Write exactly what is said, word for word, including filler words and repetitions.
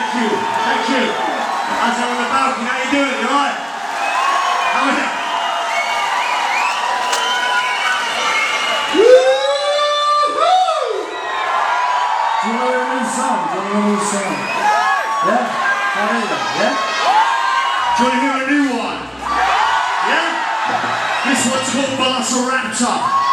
Thank you. Thank you. As I'm on the balcony, how you doing? You alright? How are you? Woo-hoo! Do you know your new song? Do you know your new song? Yeah? How are you? Yeah? Do you want to hear a new one? Yeah? This one's called Velociraptor.